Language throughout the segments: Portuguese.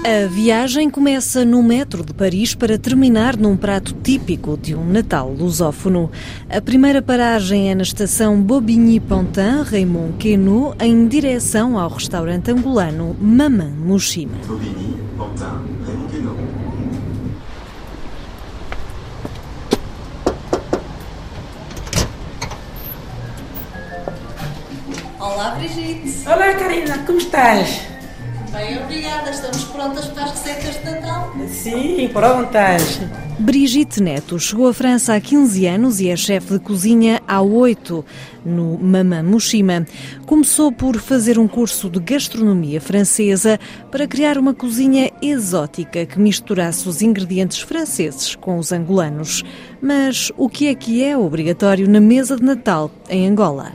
A viagem começa no metro de Paris para terminar num prato típico de um Natal lusófono. A primeira paragem é na estação Bobigny-Pantin, Raymond Queneau, em direção ao restaurante angolano Maman Mushima. Bobigny-Pantin, Raymond Queneau. Olá, Brigitte. Olá, Karina, como estás? Bem, obrigada. Estamos prontas para as receitas de Natal. Sim, prontas. Brigitte Neto chegou à França há 15 anos e é chefe de cozinha há 8, no Maman Mushima. Começou por fazer um curso de gastronomia francesa para criar uma cozinha exótica que misturasse os ingredientes franceses com os angolanos. Mas o que é obrigatório na mesa de Natal em Angola?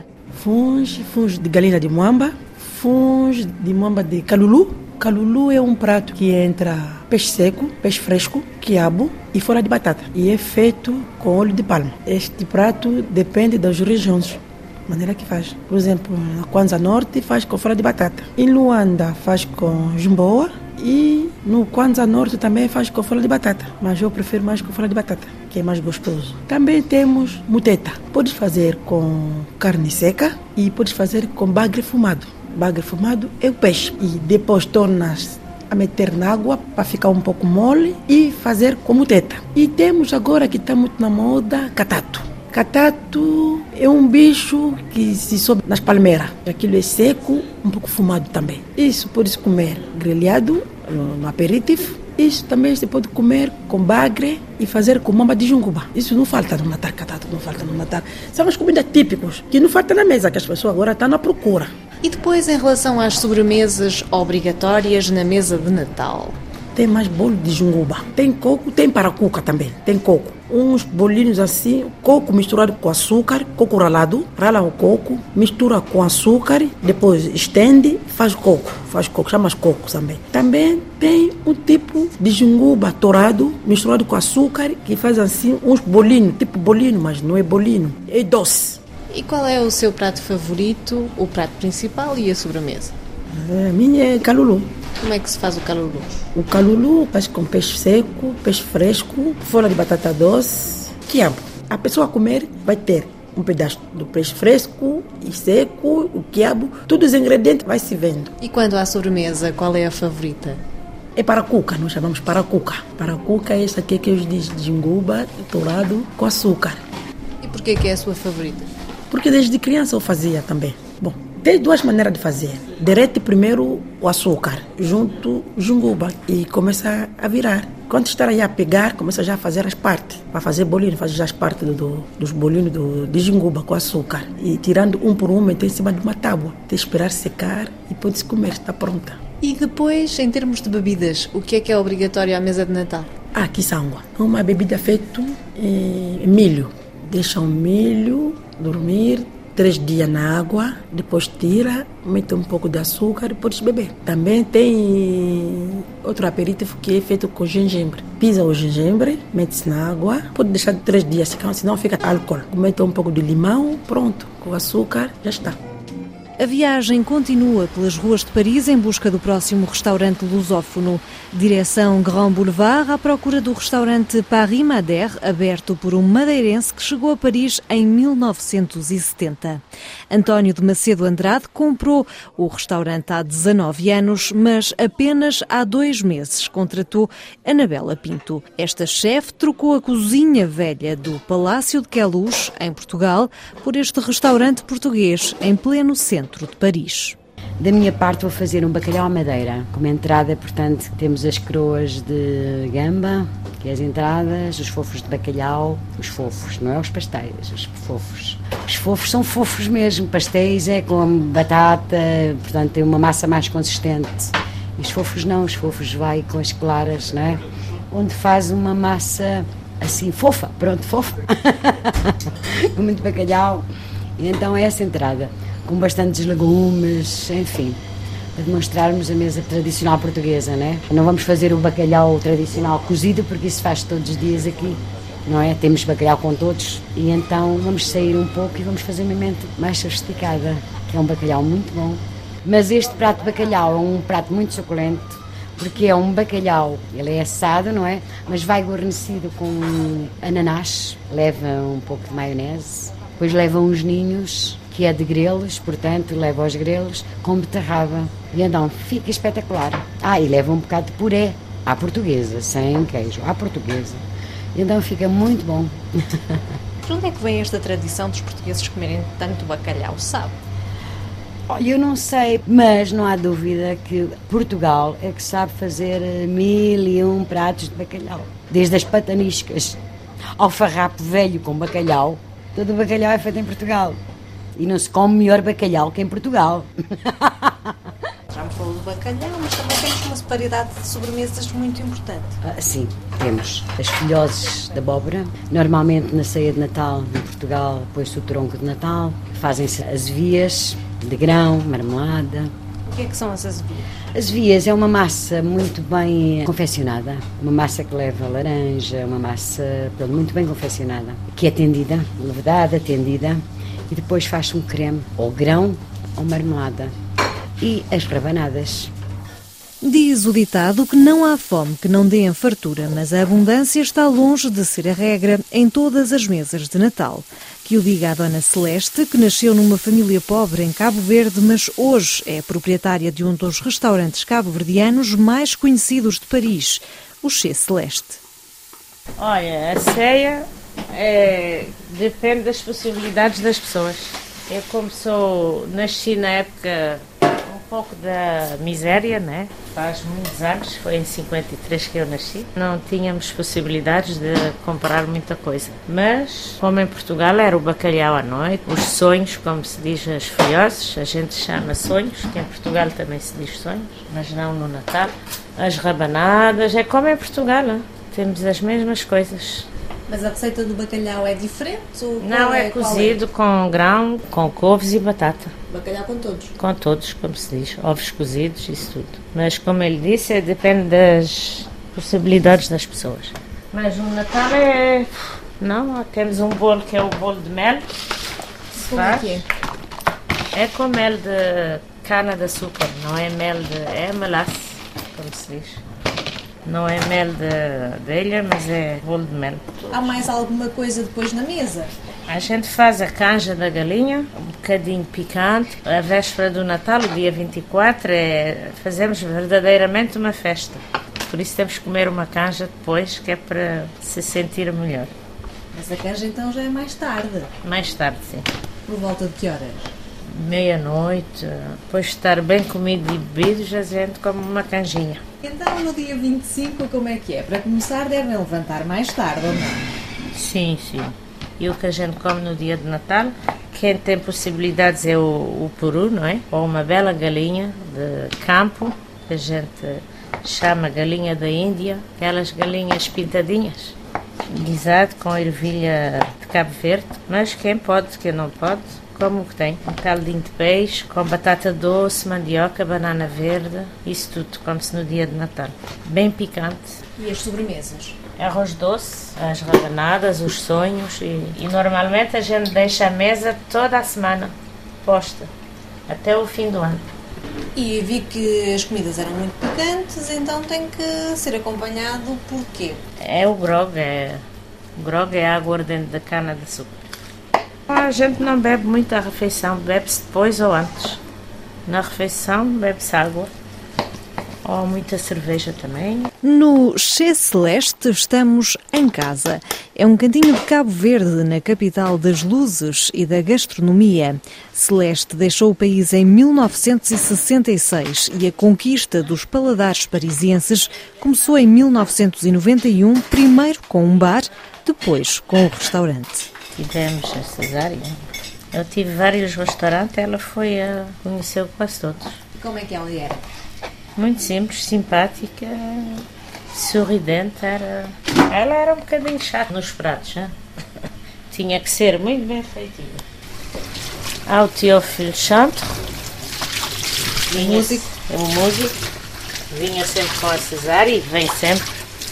Funs de galinha de muamba, funs de muamba de calulu. Calulu é um prato que entra peixe seco, peixe fresco, quiabo e folha de batata. E é feito com óleo de palma. Este prato depende das regiões, maneira que faz. Por exemplo, na Kwanza Norte faz com folha de batata. Em Luanda faz com jumboa e no Kwanza Norte também faz com folha de batata. Mas eu prefiro mais com folha de batata, que é mais gostoso. Também temos muteta. Podes fazer com carne seca e podes fazer com bagre fumado. Bagre fumado é o peixe. E depois tornas a meter na água para ficar um pouco mole e fazer com muteta. E temos agora que está muito na moda, catato. Catato é um bicho que se sobe nas palmeiras. Aquilo é seco, um pouco fumado também. Isso pode-se comer grelhado no aperitivo. Isso também se pode comer com bagre e fazer com mamba de junguba. Isso não falta no Natal, catato não falta no Natal. São as comidas típicas que não faltam na mesa, que as pessoas agora estão na procura. E depois, em relação às sobremesas obrigatórias na mesa de Natal? Tem mais bolo de junguba. Tem coco, tem paracuca também. Tem coco. Uns bolinhos assim, coco misturado com açúcar, coco ralado. Rala o coco, mistura com açúcar, depois estende, faz coco, chama coco também. Também tem um tipo de junguba torrado, misturado com açúcar, que faz assim uns bolinhos, tipo bolinho, mas não é bolinho, é doce. E qual é o seu prato favorito, o prato principal e a sobremesa? A minha é calulu. Como é que se faz o calulu? O calulu faz com peixe seco, peixe fresco, folha de batata doce, quiabo. A pessoa a comer vai ter um pedaço do peixe fresco e seco, o quiabo, todos os ingredientes vai se vendo. E quando há sobremesa, qual é a favorita? É paracuca, nós chamamos paracuca. Paracuca é essa aqui que eu disse de junguba, torrado com açúcar. E porquê que é a sua favorita? Porque desde criança eu fazia também. Bom, tem duas maneiras de fazer. Derrete primeiro o açúcar, junto junguba e começa a virar. Quando está aí a pegar, começa já a fazer as partes. Para fazer bolinho, faz já as partes dos bolinhos de junguba com açúcar. E tirando um por um, meter em cima de uma tábua. Tem que esperar secar e pode-se comer, está pronta. E depois, em termos de bebidas, o que é obrigatório à mesa de Natal? Quiçangua. Uma bebida feita em milho. Deixa o milho dormir 3 dias na água, depois tira, mete um pouco de açúcar e pode beber. Também tem outro aperitivo que é feito com gengibre. Pisa o gengibre, mete-se na água, pode deixar de 3 dias, senão fica álcool. Mete um pouco de limão, pronto, com açúcar, já está. A viagem continua pelas ruas de Paris em busca do próximo restaurante lusófono. Direção Grand Boulevard à procura do restaurante Paris Madère, aberto por um madeirense que chegou a Paris em 1970. António de Macedo Andrade comprou o restaurante há 19 anos, mas apenas há 2 meses contratou Anabela Pinto. Esta chefe trocou a cozinha velha do Palácio de Queluz, em Portugal, por este restaurante português em pleno centro de Paris. Da minha parte vou fazer um bacalhau à madeira. Como entrada, portanto, temos as croas de gamba, que é as entradas, os fofos de bacalhau, os fofos, não é os pastéis, os fofos. Os fofos são fofos mesmo, pastéis é com batata, portanto tem uma massa mais consistente. E os fofos não, os fofos vai com as claras, não é? Onde faz uma massa assim fofa, pronto, fofa, com muito bacalhau. E então é essa entrada, com bastantes legumes, enfim, para demonstrarmos a mesa tradicional portuguesa, né? Não vamos fazer o bacalhau tradicional cozido, porque isso faz todos os dias aqui, não é? Temos bacalhau com todos, e então vamos sair um pouco e vamos fazer uma mente mais sofisticada, que é um bacalhau muito bom. Mas este prato de bacalhau é um prato muito suculento, porque é um bacalhau, ele é assado, não é? Mas vai guarnecido com ananás, leva um pouco de maionese, depois leva uns ninhos, que é de grelos, portanto leva os grelos com beterraba. E então fica espetacular. E leva um bocado de puré, à portuguesa, sem queijo, à portuguesa. E então fica muito bom. De onde é que vem esta tradição dos portugueses comerem tanto bacalhau, sabe? Eu não sei, mas não há dúvida que Portugal é que sabe fazer 1001 pratos de bacalhau. Desde as pataniscas ao farrapo velho com bacalhau, todo o bacalhau é feito em Portugal. E não se come melhor bacalhau que em Portugal. Já me falou do bacalhau, mas também temos uma variedade de sobremesas muito importante. Sim, temos as filhoses de abóbora. Normalmente na ceia de Natal, em Portugal, põe-se o tronco de Natal. Fazem-se azevias de grão, marmelada. O que é que são as azevias? Azevias é uma massa muito bem confeccionada. Uma massa que leva laranja, uma massa muito bem confeccionada. Que é tendida, levedada, tendida. E depois faz-se um creme, ou grão, ou marmelada. E as rabanadas. Diz o ditado que não há fome que não dê em fartura, mas a abundância está longe de ser a regra em todas as mesas de Natal. Que o diga a Dona Celeste, que nasceu numa família pobre em Cabo Verde, mas hoje é proprietária de um dos restaurantes cabo-verdianos mais conhecidos de Paris, o Chez Celeste. Olha, a ceia depende das possibilidades das pessoas. Eu, como nasci na época um pouco da miséria, né? Faz muitos anos, foi em 53 que eu nasci. Não tínhamos possibilidades de comprar muita coisa. Mas, como em Portugal era o bacalhau à noite, os sonhos, como se diz as filhoses, a gente chama sonhos, que em Portugal também se diz sonhos, mas não no Natal. As rabanadas, é como em Portugal, né? Temos as mesmas coisas. Mas a receita do bacalhau é diferente? Não, é cozido com grão, com couves e batata. Bacalhau com todos? Com todos, como se diz. Ovos cozidos, isso tudo. Mas, como ele disse, depende das possibilidades das pessoas. Mas no Natal Não, temos um bolo que é o bolo de mel. Como é que é? É com mel de cana-de-açúcar, não é mel é melasse, como se diz. Não é mel de abelha, mas é bolo de mel. Há mais alguma coisa depois na mesa? A gente faz a canja da galinha, um bocadinho picante. A véspera do Natal, o dia 24, fazemos verdadeiramente uma festa. Por isso temos que comer uma canja depois, que é para se sentir melhor. Mas a canja então já é mais tarde? Mais tarde, sim. Por volta de que horas? Meia-noite. Depois de estar bem comido e bebido, a gente come uma canjinha. Então no dia 25 como é que é? Para começar devem levantar mais tarde, ou não? Sim, sim. E o que a gente come no dia de Natal, quem tem possibilidades é o peru, não é? Ou uma bela galinha de campo, que a gente chama galinha da Índia, aquelas galinhas pintadinhas, guisado com ervilha de Cabo Verde, mas quem pode, quem não pode, como o que tem. Um caldinho de peixe, com batata doce, mandioca, banana verde, isso tudo come-se no dia de Natal. Bem picante. E as sobremesas? Arroz doce, as rabanadas, os sonhos e normalmente a gente deixa a mesa toda a semana posta, até o fim do ano. E vi que as comidas eram muito picantes, então tem que ser acompanhado por quê? É o grog, o grog é a aguardente da cana-de-açúcar. A gente não bebe muito a refeição, bebe-se depois ou antes. Na refeição bebe-se água. Ou muita cerveja também. No Chez Celeste estamos em casa. É um cantinho de Cabo Verde, na capital das luzes e da gastronomia. Celeste deixou o país em 1966 e a conquista dos paladares parisienses começou em 1991, primeiro com um bar, depois com o restaurante. Tivemos a Cesária. Eu tive vários restaurantes, ela conheceu quase todos. Como é que ela era? Muito simples, simpática, sorridente. Ela era um bocadinho chata nos pratos, né? Tinha que ser muito bem feitinha. Há o Théophile Chantre, o músico, vinha sempre com a Cesária e vem sempre.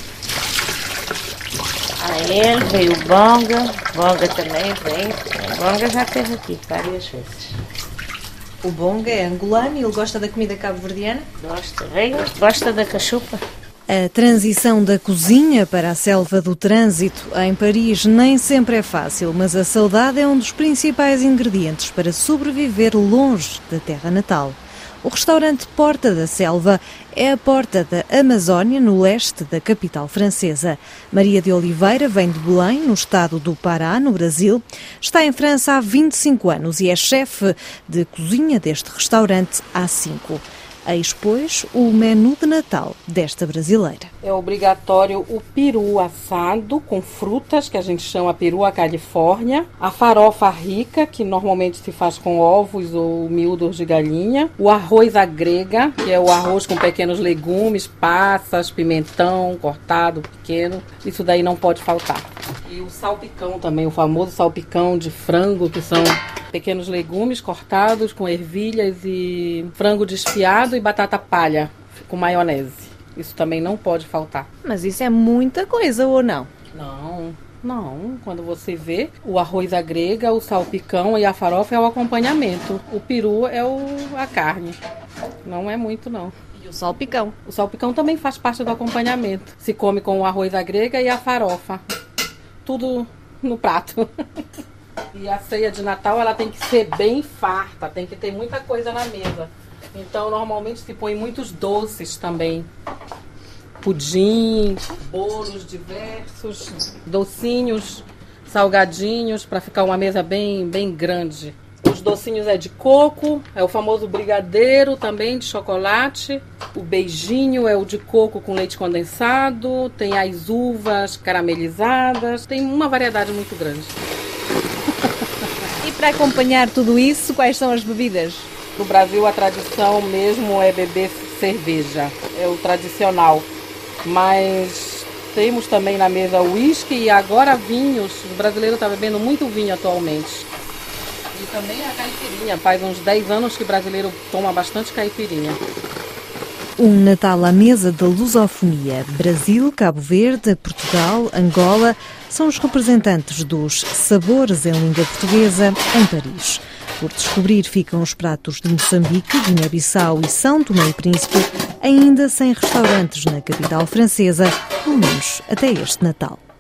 A ele veio o Bonga também vem. O Bonga já esteve aqui várias vezes. O Bonga é angolano e ele gosta da comida cabo-verdiana? Gosta da cachupa. A transição da cozinha para a selva do trânsito em Paris nem sempre é fácil, mas a saudade é um dos principais ingredientes para sobreviver longe da terra natal. O restaurante Porta da Selva é a porta da Amazónia, no leste da capital francesa. Maria de Oliveira vem de Belém, no estado do Pará, no Brasil. Está em França há 25 anos e é chefe de cozinha deste restaurante há 5. Eis, pois, o menu de Natal desta brasileira. É obrigatório o peru assado com frutas, que a gente chama peru à Califórnia, a farofa rica, que normalmente se faz com ovos ou miúdos de galinha, o arroz à grega, que é o arroz com pequenos legumes, passas, pimentão cortado pequeno, isso daí não pode faltar. E o salpicão também, o famoso salpicão de frango, que são pequenos legumes cortados com ervilhas e frango desfiado e batata palha com maionese. Isso também não pode faltar. Mas isso é muita coisa, ou não? Não. Quando você vê, o arroz à grega, o salpicão e a farofa é o acompanhamento. O peru é a carne. Não é muito, não. E o salpicão? O salpicão também faz parte do acompanhamento. Se come com o arroz à grega e a farofa. Tudo no prato. E a ceia de Natal, ela tem que ser bem farta, tem que ter muita coisa na mesa. Então, normalmente se põe muitos doces também. Pudim, bolos diversos, docinhos, salgadinhos, para ficar uma mesa bem grande. Os docinhos é de coco, é o famoso brigadeiro também de chocolate. O beijinho é o de coco com leite condensado. Tem as uvas caramelizadas. Tem uma variedade muito grande. E para acompanhar tudo isso, quais são as bebidas? No Brasil, a tradição mesmo é beber cerveja. É o tradicional. Mas temos também na mesa uísque e agora vinhos. O brasileiro está bebendo muito vinho atualmente. E também a caipirinha. Faz uns 10 anos que o brasileiro toma bastante caipirinha. Um Natal à mesa da lusofonia. Brasil, Cabo Verde, Portugal, Angola são os representantes dos sabores em língua portuguesa em Paris. Por descobrir ficam os pratos de Moçambique, Guiné-Bissau e São Tomé e Príncipe, ainda sem restaurantes na capital francesa, pelo menos até este Natal.